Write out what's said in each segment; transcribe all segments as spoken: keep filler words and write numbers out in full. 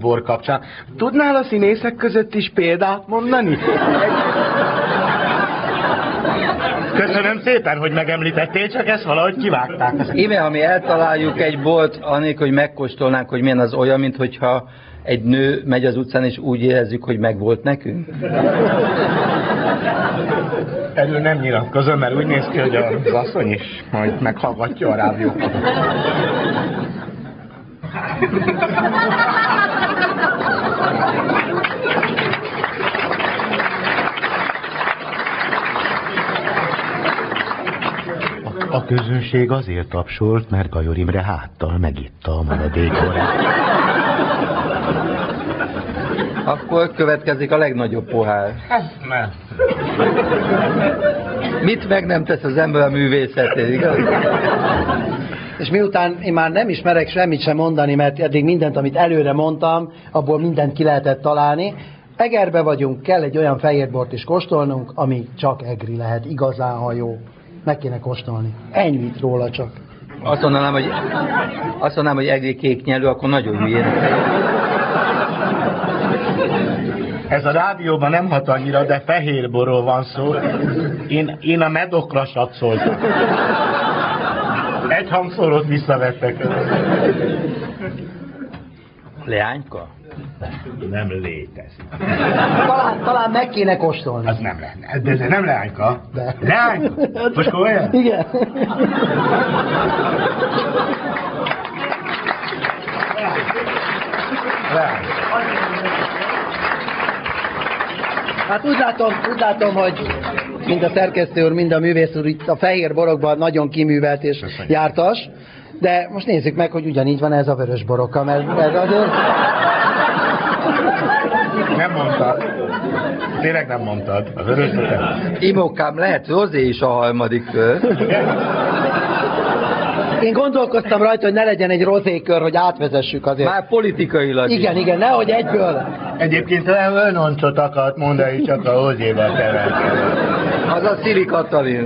bor kapcsán. Tudnál a színészek között is példát mondani? Köszönöm szépen, hogy megemlítettél, csak ezt valahogy kivágták. Íme, ha mi eltaláljuk egy bolt, anélkül, hogy megkóstolnánk, hogy milyen az olyan, mint hogyha egy nő megy az utcán, és úgy érezzük, hogy megvolt nekünk? Erről nem nyilatkozom, mert úgy néz ki, hogy az asszony is majd meghallgatja a rádiókat. A közönség azért tapsolt, mert Gajor Imre háttal megitta a maradékorát. Akkor következik a legnagyobb pohár. Hát, ne. Mit meg nem tesz az ember a művészetét, igaz? És miután én már nem ismerek semmit sem mondani, mert eddig mindent, amit előre mondtam, abból mindent ki lehetett találni. Egerbe vagyunk, kell egy olyan fehérbort is kóstolnunk, ami csak egri lehet, igazán, ha jó. Meg kéne kóstolni. Ennyit róla csak. Azt mondanám, hogy, azt mondanám, hogy egri kék nyelő, akkor nagyon hülyén. Ez a rádióban nem hat annyira, de fehérborról van szó. Én, én a medokra satszoltam. Egy hangszórót visszavettek. Leányka? Nem létezik. Talán, talán meg kéne kóstolni. Az nem lenne. De ez nem leányka. De. Leányka? Most komolyan? Igen. Leányka. Hát úgy látom, úgy látom, hogy mind a szerkesztő úr, mind a művész úr itt a fehér borokban nagyon kiművelt és jártas, de most nézzük meg, hogy ugyanígy van ez a vörös borokkal, mert ez azért... Nem mondtad. Tényleg nem mondtad. A vörös borokkal. Imókám, lehet rozé is a harmadik kör. Én gondolkoztam rajta, hogy ne legyen egy rozékör, hogy átvezessük azért. Már politikailag. Igen, igen, nehogy egyből. Egyébként önoncsot akart mondani, csak a rozéval keverkedik. Az a Szili Katalin.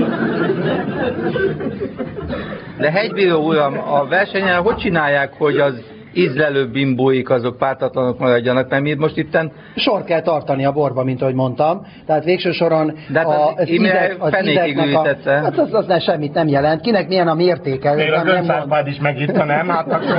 De Hegybíró uram, a versenyen hogy csinálják, hogy az ízlelő bimbóik azok pártatlanok maradjanak, mert mi most itten... Sor kell tartani a borba, mint ahogy mondtam. Tehát végső soron de hát a, az, ízek, az ízeknek a... Hát az, az ne, semmit nem jelent. Kinek milyen a mértéke? Még a Göncárpád is megitta, nem? Hát akkor...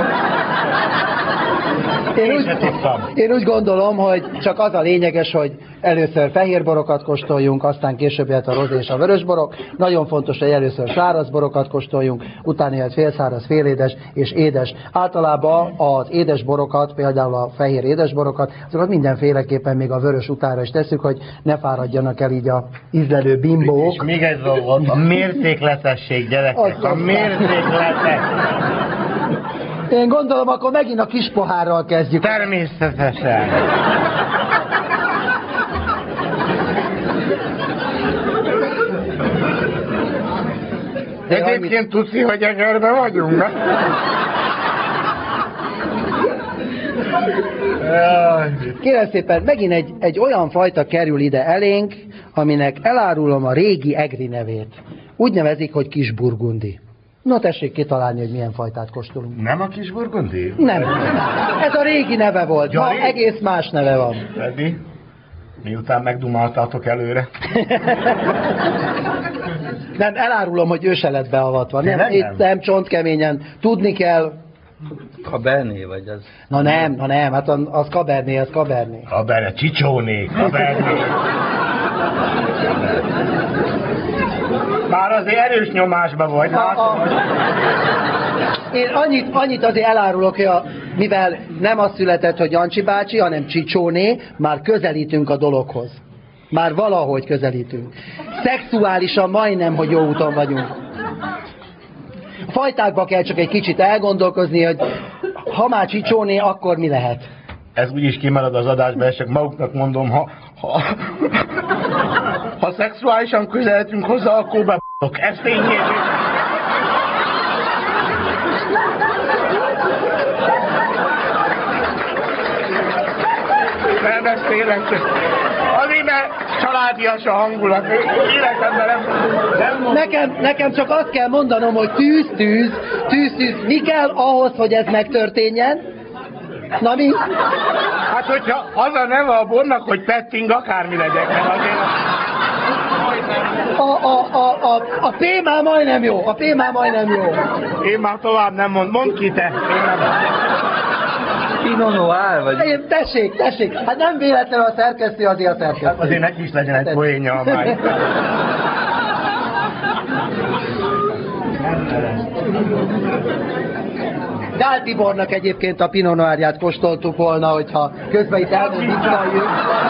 Én úgy, én úgy gondolom, hogy csak az a lényeges, hogy először fehérborokat kóstoljunk, aztán később jöhet a rozé és a vörösborok. Nagyon fontos, hogy először száraz borokat kóstoljunk, utána jöhet félszáraz, félédes és édes. Általában az édes borokat, például a fehér édes borokat, azokat mindenféleképpen még a vörös utára is tesszük, hogy ne fáradjanak el így a ízlelő bimbók. És még egy dolgot, a mértékletesség, gyerekek, a mértékletes. Én gondolom, akkor megint a kis pohárral kezdjük. Természetesen. Egyébként tudsz, hogy Egerben vagyunk, ne? Kérem szépen, megint egy, egy olyan fajta kerül ide elénk, aminek elárulom a régi egri nevét. Úgy nevezik, hogy kisburgundi. Na tessék kitalálni, hogy milyen fajtát kóstolunk. Nem a kisburgundi? Nem. Ez a régi neve volt. Ma egész más neve van. Eddig? Miután megdumaltatok előre. Nem, elárulom, hogy ő se lett beavatva. Nem, nem, itt nem csontkeményen. Tudni kell. Cabernet vagy az? Na nem, na nem, hát az Cabernet, az Cabernet. Cabernet, Csicsóné, Cabernet. Már azért erős nyomásban vagy. A, a... Én annyit, annyit azért elárulok, hogy a, mivel nem az született, hogy Jancsi bácsi, hanem Csicsóné, már közelítünk a dologhoz. Már valahogy közelítünk. Szexuálisan majdnem, hogy jó úton vagyunk. A fajtákba kell csak egy kicsit elgondolkozni, hogy ha már Csicsóné, akkor mi lehet? Ez úgyis kimarad az adásba, és csak maguknak mondom, ha, ha, ha szexuálisan közelítünk hozzá, akkor be***ok. Ez fényképű. Nem, ez tényleg csak. Azért, mert családias a hangulat. Életemben nem, nem nekem, nekem csak azt kell mondanom, hogy tűz, tűz, tűz, tűz. Mi kell ahhoz, hogy ez megtörténjen? Na mi? Hát, hogyha az a neve a bornak, hogy petting, akármi legyek, mert azért... A, a, a, a, a P már majdnem jó, a P már majdnem jó. Én már tovább nem mond, mondd ki te. Én nem... Pinot Noir, vagy... Én, tessék, tessék, hát nem véletlenül a szerkesztő azért a szerkesztő. Hát azért neki is legyen egy poénja a máj. Gál Tibornak egyébként a Pinot Noirját kóstoltuk volna, hogyha közben itt el nem vicceljük.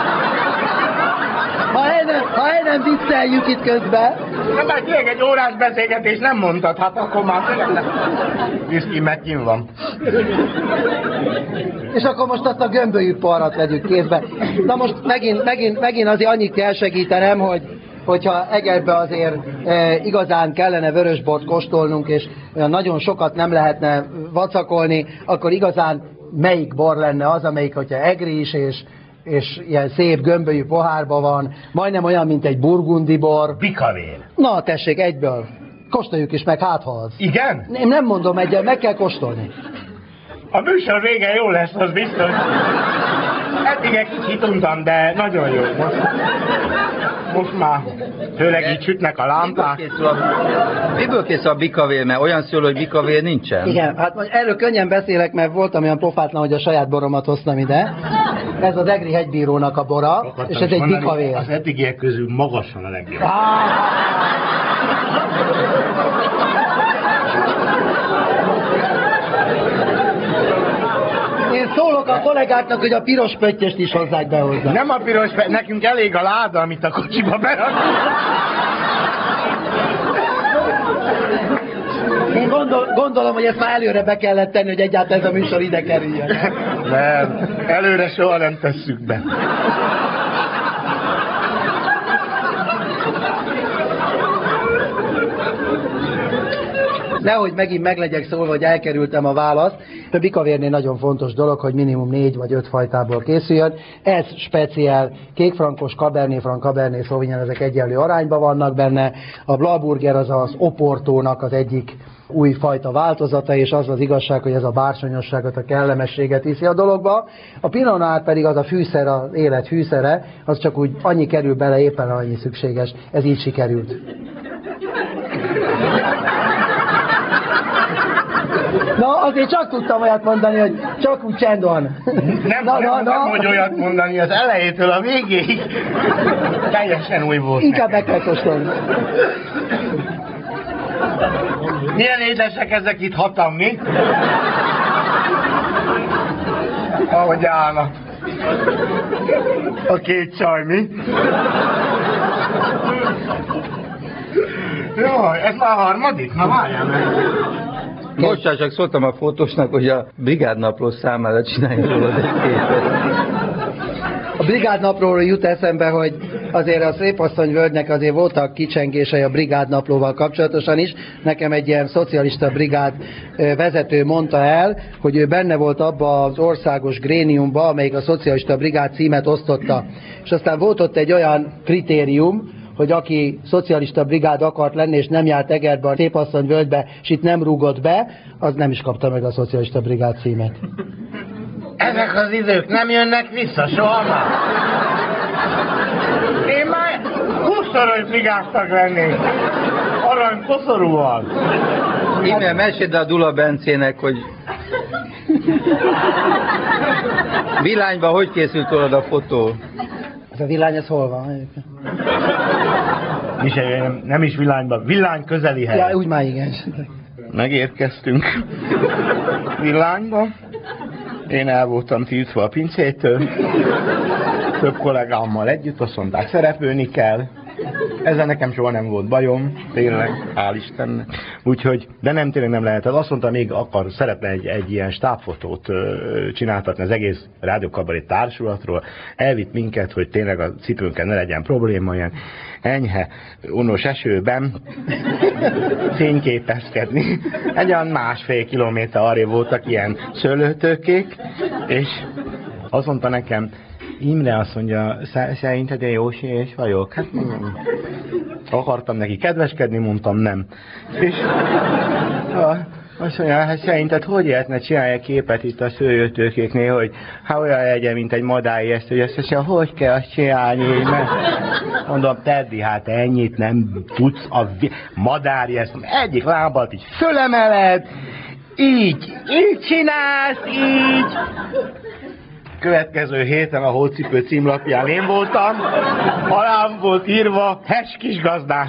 Ha el nem, ha el nem vicceljük itt közben. Nem, hát tényleg egy órás beszélgetés nem mondtad, hát akkor már tényleg nem. Viszki meg kin van. És akkor most azt a gömbölyű parrat vegyük kézbe. Na most megint, megint, megint azért annyit kell segítenem, hogy hogyha Egerbe azért e, igazán kellene vörösbort kóstolnunk, és olyan nagyon sokat nem lehetne vacakolni, akkor igazán melyik bor lenne az, amelyik, hogyha egri is, és, és ilyen szép gömbölyű pohárban van, majdnem olyan, mint egy burgundi bor. Bikavér. Na tessék, egyből. Kóstoljuk is meg, hát ha az. Igen? Én nem mondom egyen, meg kell kóstolni. A műsor vége jó lesz, az biztos. Eddig egy kicsit untam, de nagyon jó. Most, most már főleg így sütnek a lámpák. Miből készül a bikavér? Mert olyan szól, hogy bikavér nincsen. Igen, hát most erről könnyen beszélek, mert voltam olyan pofátlan, hogy a saját boromat hoztam ide. Ez az Egri hegybírónak a bora, Akartam és ez egy mondani, bikavér. Az eddigiek közül magasan a legjobb. Én szólok a kollégáknak, hogy a piros pöttyöst is hozzák be hozzá. Nem a piros, nekünk elég a láda, amit a kocsiba berakunk. Én gondol, gondolom, hogy ezt már előre be kellett tenni, hogy egyáltalán ez a műsor ide kerüljön. Nem, előre soha nem tesszük be. Nehogy megint meglegyek szólva, hogy elkerültem a választ. A bikavérnél nagyon fontos dolog, hogy minimum négy vagy öt fajtából készüljön. Ez speciál kékfrankos, cabernet franc, cabernet sauvignon, ezek egyenlő arányban vannak benne. A Blauburger az az Oportónak az egyik új fajta változata, és az az igazság, hogy ez a bársonyosságot, a kellemességet viszi a dologba. A Pinot Noir pedig az a fűszer, az élet fűszere, az csak úgy annyi kerül bele, éppen annyi szükséges. Ez így sikerült. Na, azért csak tudtam olyat mondani, hogy csak úgy csend van. Nem, na, nem, na, nem, na. hogy olyat mondani, az elejétől a végéig teljesen új volt. Inkább meg nekem. kell kóstolni. Milyen édesek ezek itt, hatam, mi? Ahogy állnak. A két csaj, mi? Jaj, ez már a harmadik? Na várjál meg. Most csak szóltam a fotósnak, hogy a brigádnapló számára csinálja rólad egy képet. A brigádnaplóról jut eszembe, hogy azért a Szépasszony völgynek azért voltak kicsengései a brigádnaplóval kapcsolatosan is. Nekem egy ilyen szocialista brigád vezető mondta el, hogy ő benne volt abba az országos gréniumba, amelyik a szocialista brigád címet osztotta. És aztán volt ott egy olyan kritérium, hogy aki szocialista brigád akart lenni, és nem járt Egerbe, a Szépasszony völgybe, és itt nem rúgott be, az nem is kapta meg a szocialista brigád címet. Ezek az idők nem jönnek vissza soha már. Én már húszszoros brigádtag lennék. Arany koszorúval. Íme, meséld a Dula Bencének, hogy Villányban hogy készült rólad a fotó? Ez a villány, ez hol van? És nem, nem is villányban, villány közeli hely. Ja, úgy már igen. Megérkeztünk villányba. Én el voltam tiltva a pincétől. Több kollégámmal együtt azt mondták, szerepelni kell. Ezzel nekem soha nem volt bajom, tényleg, hál' Istennek. Úgyhogy, de nem, tényleg nem lehet. Azt mondta, még akar, szeretne egy, egy ilyen stábfotót ö, csináltatni az egész rádiókabaré társulatról. Elvitt minket, hogy tényleg a cipőnkkel ne legyen probléma, ilyen enyhe, unos esőben fényképezkedni. Egy olyan másfél kilométer arrébb voltak ilyen szőlőtőkék, és azt mondta nekem, Imre azt mondja, szerinted én jó sérés vagyok? Hát mondom, akartam neki kedveskedni, mondtam nem. És a Azt mondja, hát szerinted hogy lehetne csinálni egy képet itt a szőlőtőkéknél, hogy hát olyan legyen, mint egy madári ezt, hogy azt mondja, hogy kell azt csinálni, hogy meg... Mondom, Teddy, hát ennyit nem tudsz a vi... madári ezt, egyik lábat így fölemeled, így, így csinálsz, így. Következő héten a Hócipő címlapján én voltam, alám volt írva, Hes kis gazdák.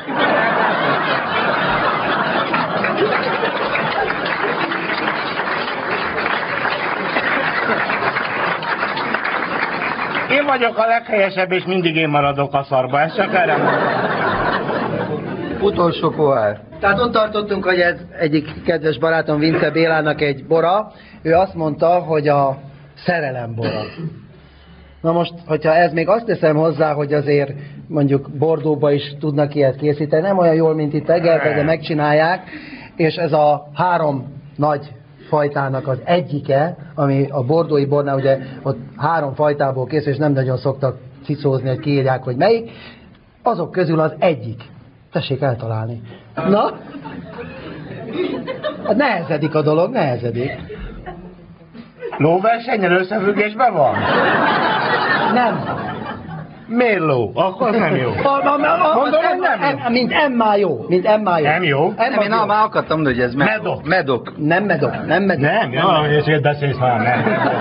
Én vagyok a leghelyesebb, és mindig én maradok a szarba, ez csak erre mondom. Utolsó pohár. Tehát ott tartottunk, hogy ez egyik kedves barátom Vince Bélának egy bora, ő azt mondta, hogy a szerelem bora. Na most, hogyha ez még azt teszem hozzá, hogy azért mondjuk Bordóba is tudnak ilyet készíteni, nem olyan jól, mint itt Egerben, de megcsinálják, és ez a három nagy fajtának az egyike, ami a bordói bornál, ugye ott három fajtából készül, és nem nagyon szoktak cicózni, hogy kiírják, hogy melyik, azok közül az egyik. Tessék eltalálni. Na? Hát nehezedik a dolog, nehezedik. Lóversennyel összefüggésben van? Nem. Miért ló? Akkor az nem jó. Mondom, hogy nem jó. Mint Emmá jó. Mint Emmá jó. Nem jó? Nem, én már akartam mondani, hogy ez medok. Medok. Nem medok, nem medok. Nem, jó, és beszélsz már, nem.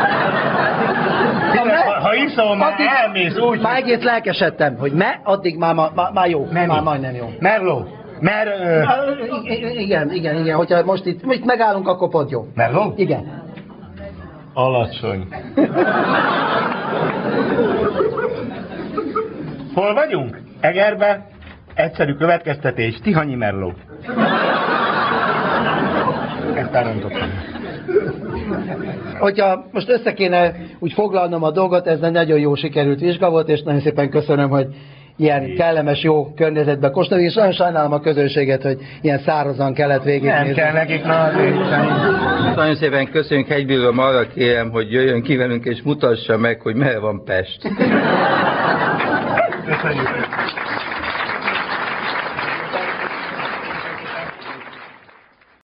Ha, ha iszol, már elmész úgy. Már egész lelkesedtem, hogy me, addig már, már, már jó. Nem már jó. majdnem jó. Merló. Mer... Ö... Igen, igen, igen. Hogyha most itt, itt megállunk, akkor pont jó. Merló? Igen. Alacsony. Hol vagyunk? Egerbe. Egyszerű következtetés. Tihanyi Merló. Ezt elrontottam. Hogyha most össze kéne úgy foglalnom a dolgot, ez egy nagyon jó sikerült vizsga volt, és nagyon szépen köszönöm, hogy ilyen kellemes, jó környezetben kóstolni, és nagyon sajnálom a közönséget, hogy ilyen szárazan kellett végignézni. Nem kell nekik, na azért. Nagyon szépen köszönjük Hegybillom, arra kérem, hogy jöjjön ki velünk és mutassa meg, hogy merre van Pest. Köszönjük.